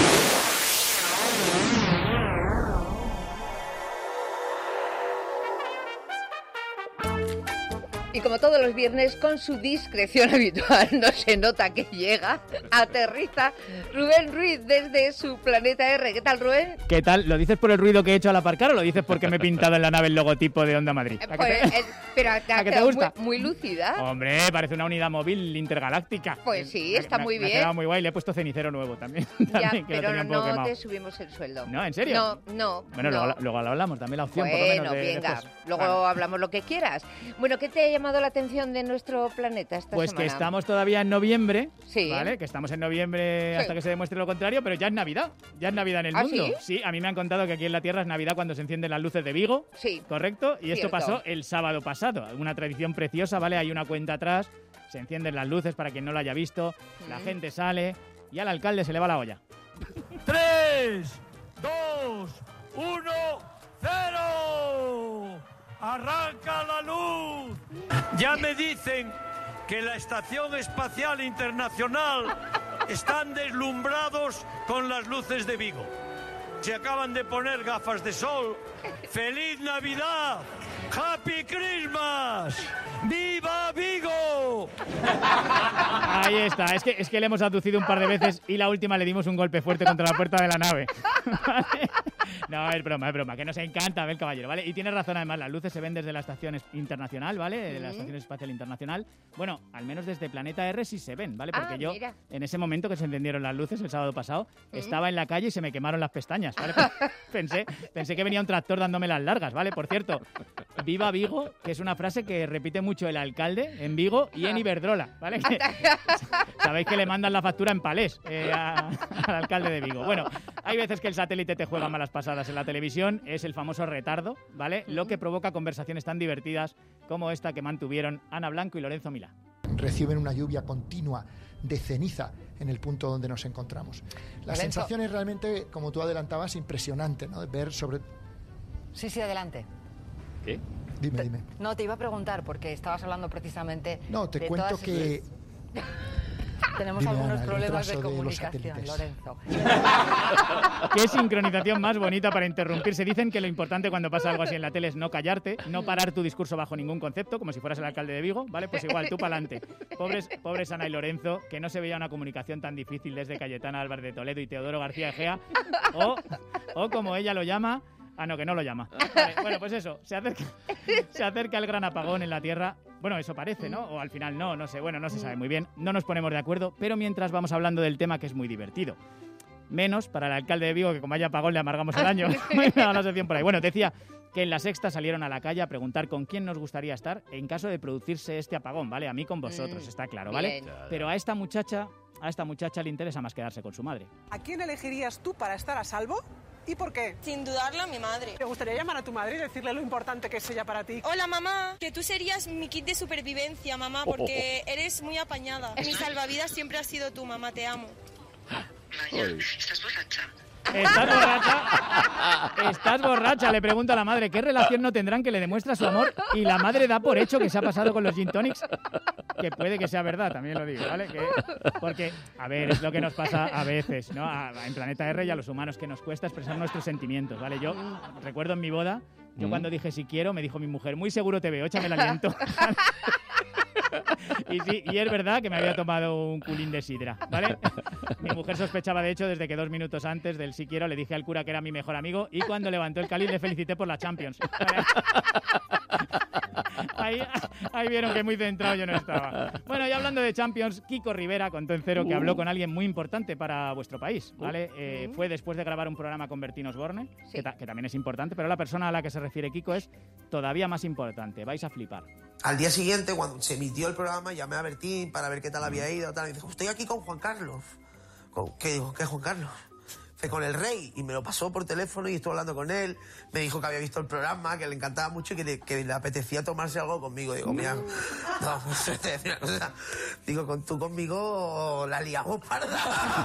Y como todos los viernes, con su discreción habitual, no se nota que llega, aterriza Rubén Ruiz desde su planeta R. ¿Qué tal, Rubén? ¿Qué tal? ¿Lo dices por el ruido que he hecho al aparcar o lo dices porque me he pintado en la nave el logotipo de Onda Madrid? Pero ¿A que te gusta? Muy lúcida. Hombre, parece una unidad móvil intergaláctica. Pues sí, está muy bien. Me ha quedado muy guay, le he puesto cenicero nuevo también. Ya, que pero lo tenía no te subimos el sueldo. ¿No? ¿En serio? No. Bueno, no. Luego lo hablamos, también la opción bueno, por lo menos. Venga, después. luego hablamos lo que quieras. Bueno, ¿qué te ha llamado la atención de nuestro planeta esta pues semana? Que estamos todavía en noviembre, sí. ¿vale? Que estamos en noviembre hasta que se demuestre lo contrario, pero ya es Navidad. Ya es Navidad en el mundo. ¿Sí? Sí, a mí me han contado que aquí en la Tierra es Navidad cuando se encienden las luces de Vigo. Sí. ¿Correcto? Y Cierto. esto pasó el sábado pasado. Una tradición preciosa, ¿vale? Hay una cuenta atrás, se encienden las luces para quien no lo haya visto, la gente sale y al alcalde se le va la olla. 3, 2, 1, 0. ¡Arranca la luz! Ya me dicen que la Estación Espacial Internacional están deslumbrados con las luces de Vigo. Se acaban de poner gafas de sol. ¡Feliz Navidad! ¡Happy Christmas! ¡Viva Vigo! Ahí está, es que le hemos aducido un par de veces y la última le dimos un golpe fuerte contra la puerta de la nave. ¿Vale? No, es broma, que nos encanta ver caballero, ¿vale? Y tienes razón, además, las luces se ven desde la Estación Internacional, ¿vale? De la Estación Espacial Internacional. Bueno, al menos desde Planeta R sí se ven, ¿vale? Porque yo, en ese momento que se encendieron las luces el sábado pasado, estaba en la calle y se me quemaron las pestañas, ¿vale? Pensé que venía un tractor dándome las largas, ¿vale? Por cierto, viva Vigo, que es una frase que repite mucho el alcalde en Vigo y en Iberdrola, ¿vale? Que, sabéis que le mandan la factura en palés al alcalde de Vigo. Bueno, hay veces que el satélite te juega malas pasadas en la televisión, es el famoso retardo, ¿vale? Lo que provoca conversaciones tan divertidas como esta que mantuvieron Ana Blanco y Lorenzo Milá. Reciben una lluvia continua de ceniza en el punto donde nos encontramos. La sensación es realmente, como tú adelantabas, impresionante, ¿no? De ver sobre... Sí, adelante. ¿Qué? Dime. No, te iba a preguntar, porque estabas hablando precisamente... No, te de cuento todas que... Tenemos Dime, algunos Ana, problemas de el retraso de los comunicación, satélites. Lorenzo. Qué sincronización más bonita para interrumpirse. Dicen que lo importante cuando pasa algo así en la tele es no callarte, no parar tu discurso bajo ningún concepto, como si fueras el alcalde de Vigo, ¿vale? Pues igual, tú pa'lante. Pobres Ana y Lorenzo, que no se veía una comunicación tan difícil desde Cayetana Álvarez de Toledo y Teodoro García Egea, o como ella lo llama... Ah, no, que no lo llama. Vale, bueno, pues eso, se acerca el gran apagón en la Tierra. Bueno, eso parece, ¿no? O al final no sé, bueno, no se sabe muy bien. No nos ponemos de acuerdo, pero mientras vamos hablando del tema que es muy divertido. Menos para el alcalde de Vigo, que como haya apagón le amargamos el año. La sección por ahí. Bueno, decía que en La Sexta salieron a la calle a preguntar con quién nos gustaría estar en caso de producirse este apagón, ¿vale? A mí con vosotros, está claro, ¿vale? Bien. Pero a esta muchacha le interesa más quedarse con su madre. ¿A quién elegirías tú para estar a salvo? ¿Y por qué? Sin dudarlo, a mi madre. ¿Te gustaría llamar a tu madre y decirle lo importante que es ella para ti? Hola, mamá, que tú serías mi kit de supervivencia, mamá, porque eres muy apañada. Mi salvavidas siempre ha sido tú, mamá, te amo. ¿Estás borracha? Estás borracha, le pregunta a la madre. ¿Qué relación no tendrán que le demuestra su amor? Y la madre da por hecho que se ha pasado con los gin tonics. Que puede que sea verdad, también lo digo, ¿vale? Porque, a ver, es lo que nos pasa a veces, ¿no? En Planeta R y a los humanos, que nos cuesta expresar nuestros sentimientos, ¿vale? Yo recuerdo en mi boda, yo cuando dije si quiero, me dijo mi mujer, muy seguro te veo, échame el aliento. Y sí, y es verdad que me había tomado un culín de sidra, ¿vale? Mi mujer sospechaba, de hecho, desde que 2 minutos antes del sí quiero le dije al cura que era mi mejor amigo y cuando levantó el cáliz le felicité por la Champions. Ahí vieron que muy centrado yo no estaba. Bueno, y hablando de Champions, Kiko Rivera contó en Cero que habló con alguien muy importante para vuestro país, ¿vale? Fue después de grabar un programa con Bertín Osborne, que también es importante, pero la persona a la que se refiere Kiko es todavía más importante. Vais a flipar. Al día siguiente, cuando se emitió el programa, llamé a Bertín para ver qué tal había ido. Y dijo, estoy aquí con Juan Carlos. ¿Qué digo? ¿Qué es Juan Carlos? Fue con el rey y me lo pasó por teléfono y estuve hablando con él. Me dijo que había visto el programa, que le encantaba mucho y que le apetecía tomarse algo conmigo. Digo, mira, no, pues te decía una cosa. Digo, tú conmigo la liamos parda.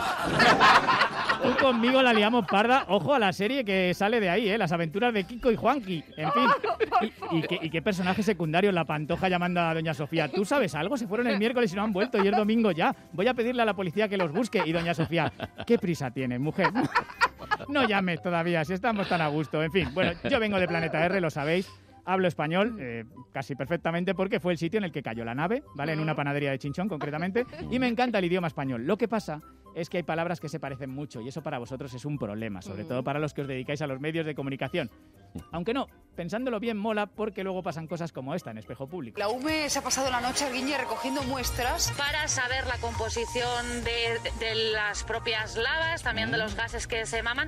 Tú conmigo la liamos parda. Ojo a la serie que sale de ahí, Las aventuras de Kiko y Juanqui. En fin. ¿Y qué personaje secundario? La Pantoja llamando a doña Sofía. ¿Tú sabes algo? Se fueron el miércoles y no han vuelto y es domingo ya. Voy a pedirle a la policía que los busque. Y doña Sofía, ¿qué prisa tienes, mujer? No llames todavía, si estamos tan a gusto. En fin, bueno, yo vengo de Planeta R, lo sabéis. Hablo español casi perfectamente porque fue el sitio en el que cayó la nave, ¿vale? En una panadería de Chinchón, concretamente. Y me encanta el idioma español. Lo que pasa es que hay palabras que se parecen mucho y eso para vosotros es un problema, sobre todo para los que os dedicáis a los medios de comunicación. Aunque no, pensándolo bien mola porque luego pasan cosas como esta en Espejo Público. La UME se ha pasado la noche al Guiñe recogiendo muestras para saber la composición de las propias lavas, también de los gases que se emanan,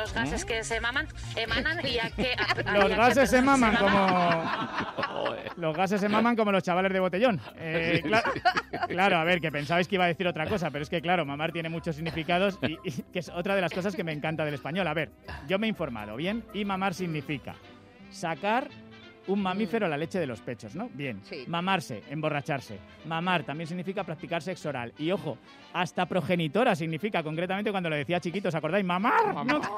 y a qué... Los gases se maman como... Los gases se maman como los chavales de botellón. Claro, a ver, que pensabais que iba a decir otra cosa, pero es que claro, mamar tiene muchos significados y que es otra de las cosas que me encanta del español. A ver, yo me he informado, ¿bien? Y mamar significa sacar un mamífero la leche de los pechos, ¿no? Bien. Sí. Mamarse, emborracharse. Mamar también significa practicar sexo oral. Y ojo, hasta progenitora significa, concretamente cuando lo decía chiquito, ¿os acordáis? ¡Mamar!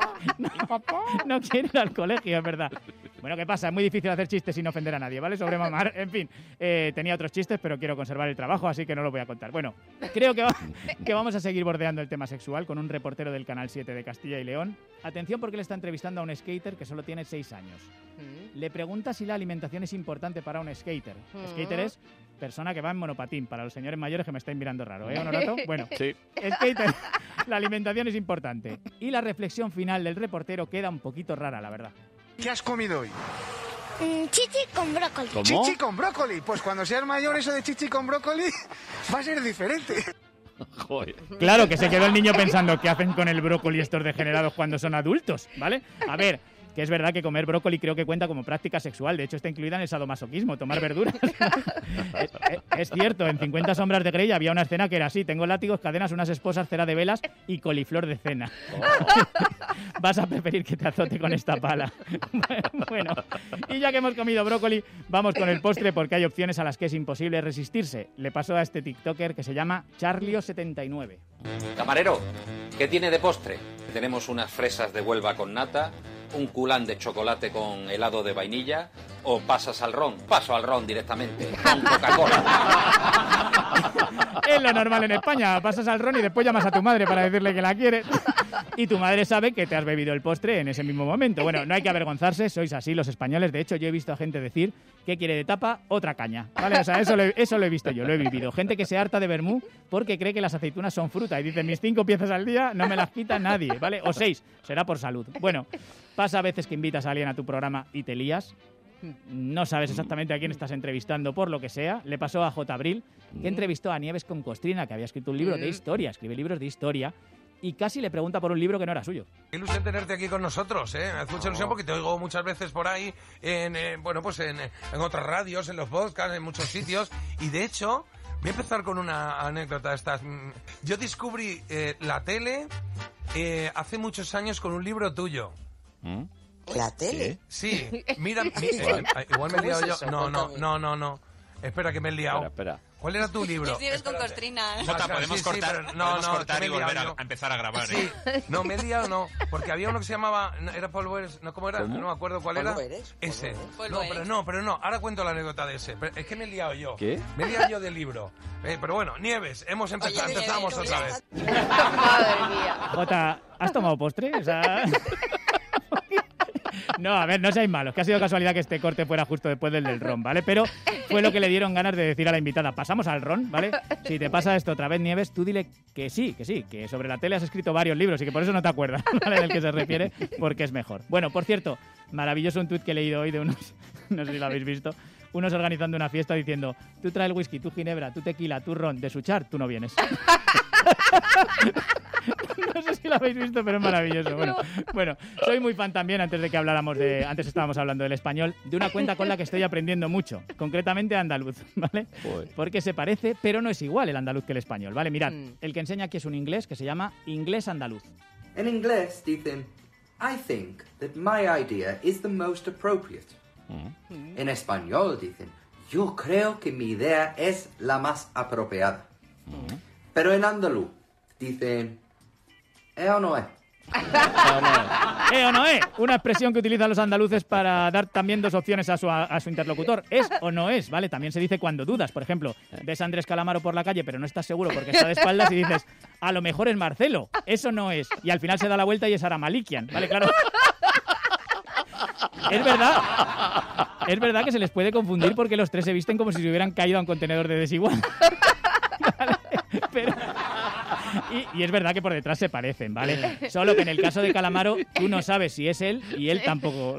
No quiere ir al colegio, es verdad. Bueno, ¿qué pasa? Es muy difícil hacer chistes sin ofender a nadie, ¿vale? Sobre mamar. En fin, tenía otros chistes, pero quiero conservar el trabajo, así que no lo voy a contar. Bueno, creo que vamos a seguir bordeando el tema sexual con un reportero del Canal 7 de Castilla y León. Atención porque le está entrevistando a un skater que solo tiene 6 años. Le pregunta si la alimentación es importante para un skater. Skater es persona que va en monopatín, para los señores mayores que me estáis mirando raro, ¿eh, Honorato? Bueno, sí. Skater, la alimentación es importante. Y la reflexión final del reportero queda un poquito rara, la verdad. ¿Qué has comido hoy? Chichi con brócoli. ¿Cómo? Chichi con brócoli. Pues cuando seas mayor eso de chichi con brócoli va a ser diferente. Joder. Claro que se quedó el niño pensando qué hacen con el brócoli estos degenerados cuando son adultos, ¿vale? A ver, que es verdad que comer brócoli creo que cuenta como práctica sexual. De hecho, está incluida en el sadomasoquismo, tomar verduras. Es cierto, en 50 sombras de Grey había una escena que era así. Tengo látigos, cadenas, unas esposas, cera de velas y coliflor de cena. Vas a preferir que te azote con esta pala. Bueno, y ya que hemos comido brócoli, vamos con el postre porque hay opciones a las que es imposible resistirse. Le pasó a este tiktoker que se llama Charlio79. Camarero, ¿qué tiene de postre? Tenemos unas fresas de Huelva con nata, un culán de chocolate con helado de vainilla, o pasas al ron. Paso al ron directamente, con Coca-Cola. Es lo normal en España, pasas al ron y después llamas a tu madre para decirle que la quieres. Y tu madre sabe que te has bebido el postre en ese mismo momento. Bueno, no hay que avergonzarse, sois así los españoles. De hecho, yo he visto a gente decir que quiere de tapa otra caña, ¿vale? O sea, eso lo he visto yo, lo he vivido. Gente que se harta de vermú porque cree que las aceitunas son fruta y dice, mis 5 piezas al día no me las quita nadie, ¿vale? O 6, será por salud. Bueno, pasa a veces que invitas a alguien a tu programa y te lías. No sabes exactamente a quién estás entrevistando por lo que sea. Le pasó a J. Abril, que entrevistó a Nieves con Costrina, que había escrito un libro de historia, escribe libros de historia, y casi le pregunta por un libro que no era suyo. Qué ilusión tenerte aquí con nosotros, ¿eh? Me hace mucha ilusión porque te oigo muchas veces por ahí, en otras radios, en los podcasts, en muchos sitios, y de hecho... Voy a empezar con una anécdota. Yo descubrí la tele hace muchos años con un libro tuyo. ¿La tele? Sí. Mira, igual me he liado yo. No. Espera, que me he liado. Espera. ¿Cuál era tu libro? Nieves con Costrina. Jota, podemos cortar, podemos cortar y volver a empezar a grabar. Sí. No, me he liado, no. Porque había uno que se llamaba... ¿Era Paul Boeres? ¿No? ¿Cómo era? ¿Cómo? No me acuerdo cuál era. Ese. Pero no. Ahora cuento la anécdota de ese. Pero es que me he liado yo. ¿Qué? Me he liado yo del libro. Pero bueno, Nieves, empezamos otra vez. Madre mía. Jota, ¿has tomado postre? O sea... No, a ver, no seáis malos, que ha sido casualidad que este corte fuera justo después del ron, ¿vale? Pero fue lo que le dieron ganas de decir a la invitada. Pasamos al ron, ¿vale? Si te pasa esto otra vez, Nieves, tú dile que sí, que sobre la tele has escrito varios libros y que por eso no te acuerdas, ¿vale? Del que se refiere, porque es mejor. Bueno, por cierto, maravilloso un tuit que he leído hoy de unos, no sé si lo habéis visto, unos organizando una fiesta diciendo, tú traes el whisky, tú ginebra, tú tequila, tú ron, de Suchar, tú no vienes. No sé si lo habéis visto, pero es maravilloso. Bueno, soy muy fan también, antes de que habláramos antes estábamos hablando del español, de una cuenta con la que estoy aprendiendo mucho, concretamente andaluz, ¿vale? Porque se parece, pero no es igual el andaluz que el español, ¿vale? Mirad, el que enseña aquí es un inglés que se llama inglés andaluz. En inglés dicen, I think that my idea is the most appropriate. En español dicen, yo creo que mi idea es la más apropiada. Pero en andaluz dicen, o no es. O no es, una expresión que utilizan los andaluces para dar también dos opciones a su interlocutor. Es o no es, ¿vale? También se dice cuando dudas. Por ejemplo, ves a Andrés Calamaro por la calle, pero no estás seguro porque está de espaldas y dices, a lo mejor es Marcelo. Eso no es. Y al final se da la vuelta y es Aramalikian, ¿vale? Claro. Es verdad. es verdad que se les puede confundir porque los tres se visten como si se hubieran caído a un contenedor de desigual. Vale, pero... Y es verdad que por detrás se parecen, ¿vale? Solo que en el caso de Calamaro tú no sabes si es él y él tampoco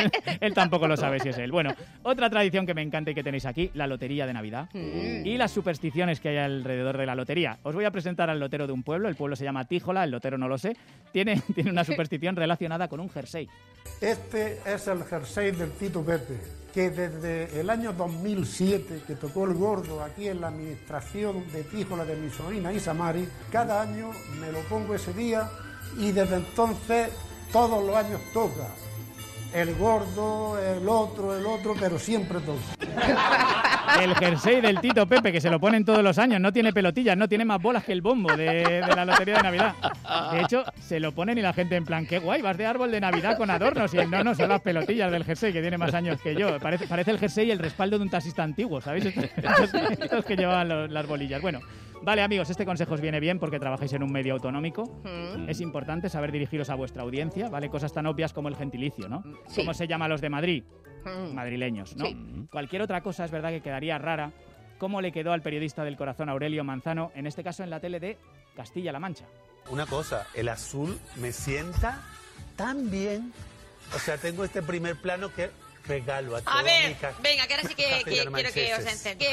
lo sabe si es él. Bueno, otra tradición que me encanta y que tenéis aquí, la lotería de Navidad y las supersticiones que hay alrededor de la lotería. Os voy a presentar al lotero de un pueblo, el pueblo se llama Tíjola, el lotero no lo sé, tiene una superstición relacionada con un jersey. Este es el jersey del Tito Pepe, que desde el año 2007, que tocó el gordo aquí en la administración de Tíjola de mi sobrina Isamari, cada año me lo pongo ese día y desde entonces todos los años toca. El gordo, el otro, pero siempre toca. El jersey del Tito Pepe, que se lo ponen todos los años, no tiene pelotillas, no tiene más bolas que el bombo de la lotería de Navidad. De hecho, se lo ponen y la gente en plan, qué guay, vas de árbol de Navidad con adornos. Y no, son las pelotillas del jersey, que tiene más años que yo. Parece el jersey el respaldo de un taxista antiguo, ¿sabéis? Estos que llevaban las bolillas. Bueno, vale, amigos, este consejo os viene bien porque trabajáis en un medio autonómico. Es importante saber dirigiros a vuestra audiencia, ¿vale? Cosas tan obvias como el gentilicio, ¿no? Sí. ¿Cómo se llama a los de Madrid? Madrileños, ¿no? Sí. Cualquier otra cosa es verdad que quedaría rara. ¿Cómo le quedó al periodista del corazón Aurelio Manzano, en este caso en la tele de Castilla-La Mancha? Una cosa, el azul me sienta tan bien. O sea, tengo este primer plano que regalo a todos. A ver, venga, que ahora sí que quiero que os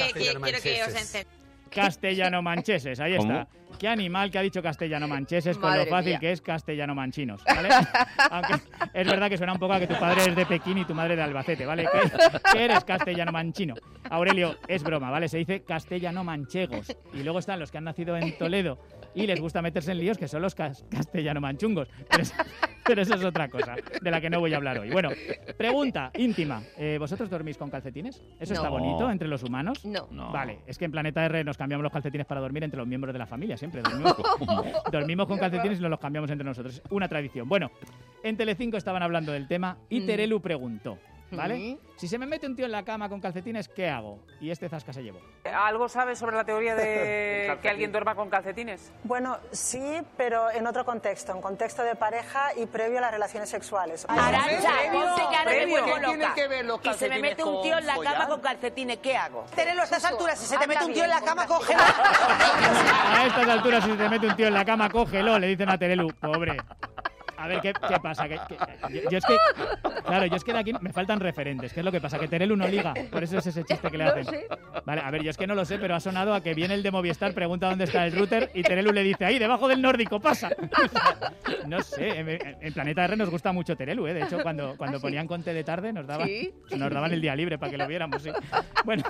encendéis. Castellano-mancheses, ahí ¿Cómo? está. ¿Qué animal que ha dicho castellano-mancheses con Madre lo fácil mía. que es castellano-manchinos, ¿vale? Aunque es verdad que suena un poco a que tu padre es de Pekín y tu madre de Albacete, ¿vale? ¿Qué eres castellano-manchino? Aurelio, es broma, ¿vale? Se dice castellano-manchegos. Y luego están los que han nacido en Toledo y les gusta meterse en líos, que son los castellano-manchungos. Pero eso es otra cosa, de la que no voy a hablar hoy. Bueno, pregunta íntima. ¿Vosotros dormís con calcetines? ¿Eso está No. bonito entre los humanos? No. Vale, es que en Planeta R nos cambiamos los calcetines para dormir entre los miembros de la familia, siempre. Dormimos con calcetines y nos los cambiamos entre nosotros. Es una tradición. Bueno, en Telecinco estaban hablando del tema y Terelu preguntó, ¿vale? Si se me mete un tío en la cama con calcetines, ¿qué hago? Y este zasca se llevó. ¿Algo sabes sobre la teoría de que alguien duerma con calcetines? Bueno, sí, pero en otro contexto, en contexto de pareja y previo a las relaciones sexuales. Arancha, ponte cara de Previo. huevo ¿Qué tiene loca. que ver los Y se me calcetines mete un tío en la con cama follar? con calcetines, ¿qué hago? Terelu, a estas alturas, si se te mete un tío en la cama, cógelo. A estas alturas, si se te mete un tío en la cama, cógelo, le dicen a Terelu. Pobre. A ver, ¿qué pasa? Yo es que, claro, yo es que de aquí me faltan referentes. ¿Qué es lo que pasa? Que Terelu no liga. Por eso es ese chiste que le hacen. Vale, a ver, yo es que no lo sé, pero ha sonado a que viene el de Movistar, pregunta dónde está el router y Terelu le dice, ahí, debajo del nórdico, pasa. No sé, en Planeta R nos gusta mucho Terelu, ¿eh? De hecho, cuando ponían Conte de tarde nos daban el día libre para que lo viéramos, sí. Bueno,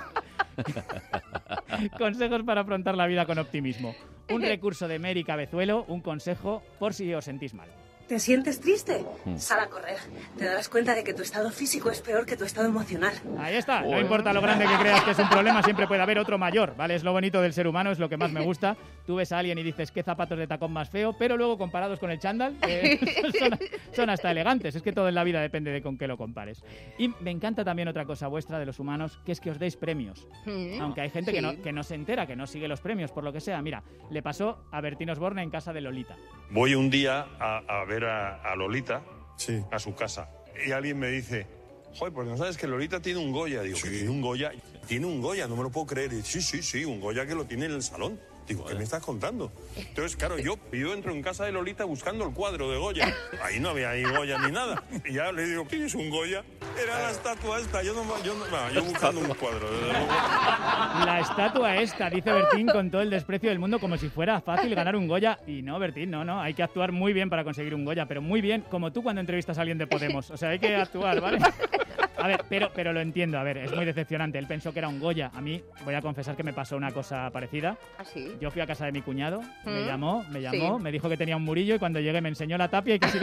consejos para afrontar la vida con optimismo. Un recurso de Mary Cabezuelo, un consejo por si os sentís mal. ¿Te sientes triste? Sal a correr. Te darás cuenta de que tu estado físico es peor que tu estado emocional. Ahí está. No importa lo grande que creas que es un problema, siempre puede haber otro mayor, ¿vale? Es lo bonito del ser humano, es lo que más me gusta. Tú ves a alguien y dices, qué zapatos de tacón más feo, pero luego comparados con el chándal, son hasta elegantes. Es que todo en la vida depende de con qué lo compares. Y me encanta también otra cosa vuestra de los humanos, que es que os deis premios. Aunque hay gente que no se entera, que no sigue los premios, por lo que sea. Mira, le pasó a Bertín Osborne en casa de Lolita. Voy un día a ver a Lolita a su casa y alguien me dice, joder, pues no sabes que Lolita tiene un Goya. Digo, ¿que tiene un Goya? Tiene un Goya, no me lo puedo creer. Y sí, un Goya que lo tiene en el salón. Digo, ¿qué me estás contando? Entonces, claro, yo entro en casa de Lolita buscando el cuadro de Goya. Ahí no había ni Goya ni nada. Y ya le digo, ¿tienes un Goya? Era la estatua esta. Yo buscando un cuadro. La estatua esta, dice Bertín con todo el desprecio del mundo, como si fuera fácil ganar un Goya. Y no, Bertín, no. Hay que actuar muy bien para conseguir un Goya, pero muy bien, como tú cuando entrevistas a alguien de Podemos. O sea, hay que actuar, ¿vale? A ver, pero lo entiendo, a ver, es muy decepcionante. Él pensó que era un Goya. A mí, voy a confesar que me pasó una cosa parecida. ¿Ah, sí? Yo fui a casa de mi cuñado, me llamó, Sí. me dijo que tenía un murillo y cuando llegué me enseñó la tapia y casi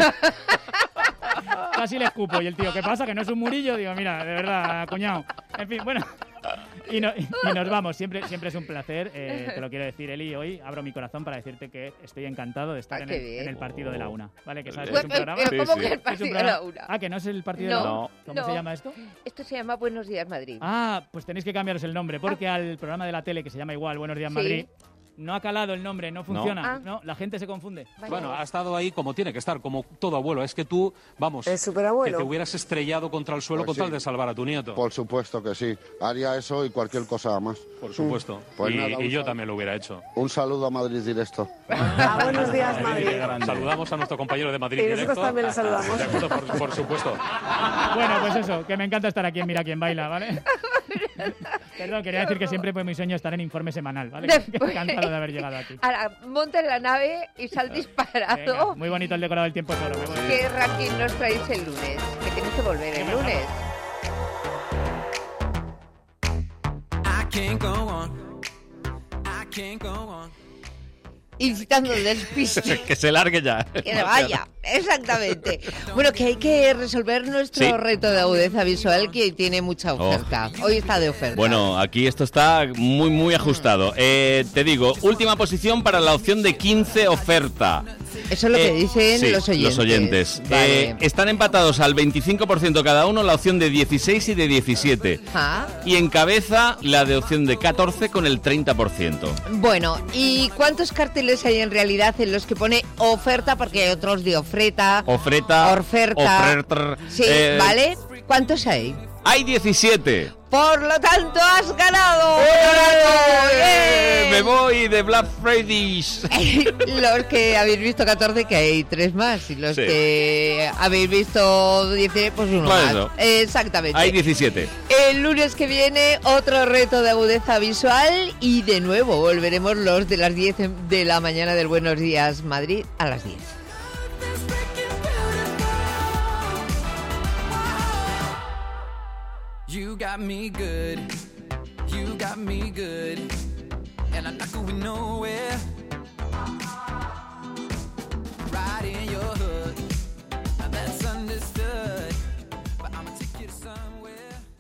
le escupo. Y el tío, ¿qué pasa? ¿Que no es un murillo? Digo, mira, de verdad, cuñado. En fin, bueno. Y nos vamos. Siempre es un placer. Te lo quiero decir, Eli. Hoy abro mi corazón para decirte que estoy encantado de estar en el partido de la una. ¿Vale? Que sabes que es un programa. ¿Cómo que el partido de la una? Ah, ¿que no es el partido de la una? ¿Cómo se llama esto? Esto se llama Buenos Días Madrid. Ah, pues tenéis que cambiaros el nombre, porque al programa de la tele que se llama igual, Buenos Días Madrid, No ha calado el nombre, no funciona. No, la gente se confunde. Bueno, ha estado ahí como tiene que estar, como todo abuelo. Es que tú, vamos, el superabuelo, que te hubieras estrellado contra el suelo con tal de salvar a tu nieto. Por supuesto que sí. Haría eso y cualquier cosa más. Por supuesto. Pues y yo también lo hubiera hecho. Un saludo a Madrid Directo. Buenos días, Madrid. Saludamos a nuestro compañero de Madrid y Directo. Nosotros también le saludamos. De acuerdo, por supuesto. Bueno, pues eso, que me encanta estar aquí en Mira quién baila, ¿vale? Perdón, quería decir que siempre fue mi sueño estar en Informe Semanal, ¿vale? Encantado de haber llegado aquí. Ahora, monta en la nave y sal disparado. Venga, muy bonito el decorado del tiempo solo. ¿Qué ranking nos traéis el lunes? Que tenéis que volver el lunes. Incitando el despiste. Que se largue ya. Que se vaya, exactamente. Bueno, que hay que resolver nuestro reto de agudeza visual, que tiene mucha oferta. Hoy está de oferta. Bueno, aquí esto está muy, muy ajustado. Te digo, última posición para la opción de 15 oferta. Eso es lo que dicen los oyentes. Los oyentes. Vale. Están empatados al 25% cada uno la opción de 16 y de 17. Y encabeza la de opción de 14 con el 30%. Bueno, ¿y cuántos carteles hay en realidad en los que pone oferta? Porque hay otros de oferta. Oferta. Sí, ¿vale? ¿Cuántos hay? Hay 17. Por lo tanto, has ganado. Me voy de Black Fridays. Los que habéis visto 14, que hay 3 más. Y los que habéis visto 10, pues uno más. Eso. Exactamente. Hay 17. El lunes que viene, otro reto de agudeza visual. Y de nuevo, volveremos los de las 10 de la mañana del Buenos Días Madrid a las 10. You got me good, and I'm not going nowhere. Right in your hood, that's understood, but I'ma take you to somewhere.